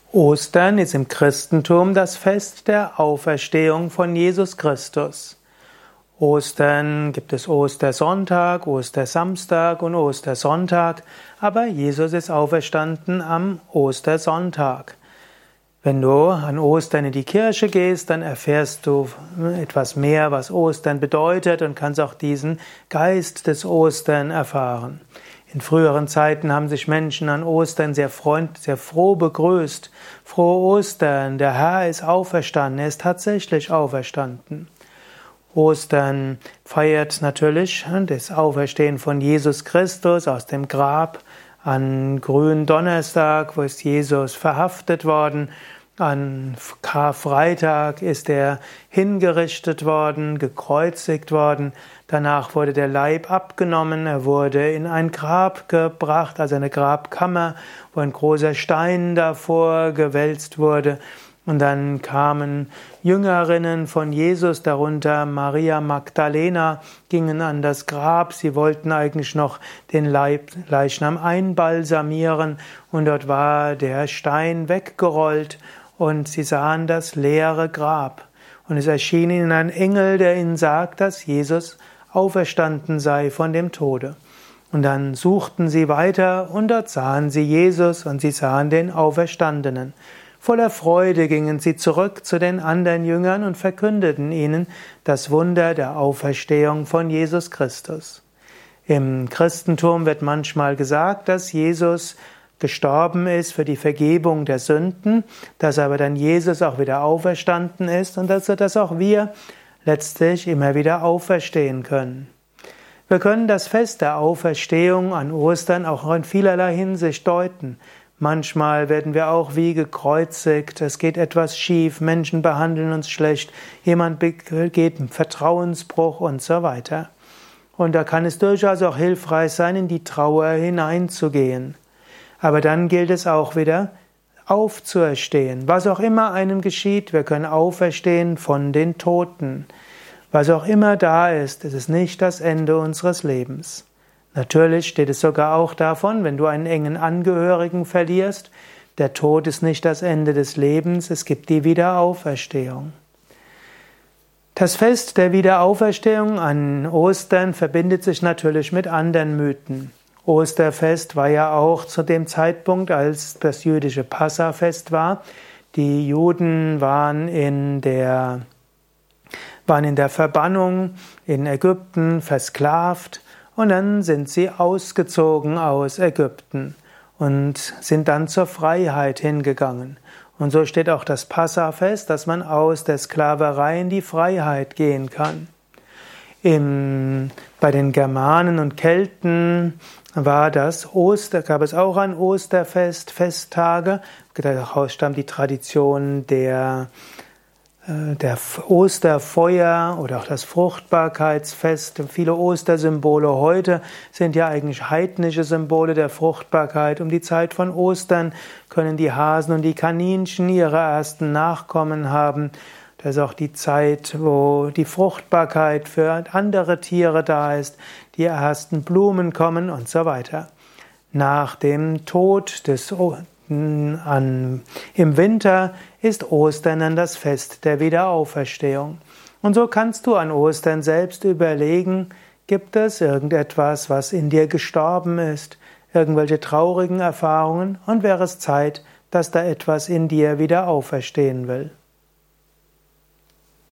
Ostern ist im Christentum das Fest der Auferstehung von Jesus Christus. Ostern gibt es Ostersonntag, Ostersamstag und Ostersonntag, aber Jesus ist auferstanden am Ostersonntag. Wenn du an Ostern in die Kirche gehst, dann erfährst du etwas mehr, was Ostern bedeutet und kannst auch diesen Geist des Ostern erfahren. In früheren Zeiten haben sich Menschen an Ostern sehr froh begrüßt. Frohe Ostern, der Herr ist auferstanden, er ist tatsächlich auferstanden. Ostern feiert natürlich das Auferstehen von Jesus Christus aus dem Grab. An Gründonnerstag, wo ist Jesus verhaftet worden. An Karfreitag ist er hingerichtet worden, gekreuzigt worden. Danach wurde der Leib abgenommen, er wurde in ein Grab gebracht, also eine Grabkammer, wo ein großer Stein davor gewälzt wurde. Und dann kamen Jüngerinnen von Jesus, darunter Maria Magdalena, gingen an das Grab. Sie wollten eigentlich noch den Leichnam einbalsamieren und dort war der Stein weggerollt und sie sahen das leere Grab. Und es erschien ihnen ein Engel, der ihnen sagt, dass Jesus auferstanden sei von dem Tode. Und dann suchten sie weiter und dort sahen sie Jesus und sie sahen den Auferstandenen. Voller Freude gingen sie zurück zu den anderen Jüngern und verkündeten ihnen das Wunder der Auferstehung von Jesus Christus. Im Christentum wird manchmal gesagt, dass Jesus gestorben ist für die Vergebung der Sünden, dass aber dann Jesus auch wieder auferstanden ist und dass auch wir letztlich immer wieder auferstehen können. Wir können das Fest der Auferstehung an Ostern auch in vielerlei Hinsicht deuten. Manchmal werden wir auch wie gekreuzigt, es geht etwas schief, Menschen behandeln uns schlecht, jemand begeht einen Vertrauensbruch und so weiter. Und da kann es durchaus auch hilfreich sein, in die Trauer hineinzugehen. Aber dann gilt es auch wieder, aufzuerstehen. Was auch immer einem geschieht, wir können auferstehen von den Toten. Was auch immer da ist, es ist nicht das Ende unseres Lebens. Natürlich steht es sogar auch davon, wenn du einen engen Angehörigen verlierst, der Tod ist nicht das Ende des Lebens, es gibt die Wiederauferstehung. Das Fest der Wiederauferstehung an Ostern verbindet sich natürlich mit anderen Mythen. Osterfest war ja auch zu dem Zeitpunkt, als das jüdische Passafest war. Die Juden waren in der Verbannung in Ägypten versklavt. Und dann sind sie ausgezogen aus Ägypten und sind dann zur Freiheit hingegangen. Und so steht auch das Passafest, dass man aus der Sklaverei in die Freiheit gehen kann. Bei den Germanen und Kelten gab es auch ein Osterfest, Festtage. Daraus stammt die Tradition der Osterfeuer oder auch das Fruchtbarkeitsfest. Viele Ostersymbole heute sind ja eigentlich heidnische Symbole der Fruchtbarkeit. Um die Zeit von Ostern können die Hasen und die Kaninchen ihre ersten Nachkommen haben. Das ist auch die Zeit, wo die Fruchtbarkeit für andere Tiere da ist, die ersten Blumen kommen und so weiter. Nach dem Tod im Winter ist Ostern dann das Fest der Wiederauferstehung. Und so kannst du an Ostern selbst überlegen, gibt es irgendetwas, was in dir gestorben ist, irgendwelche traurigen Erfahrungen, und wäre es Zeit, dass da etwas in dir wieder auferstehen will.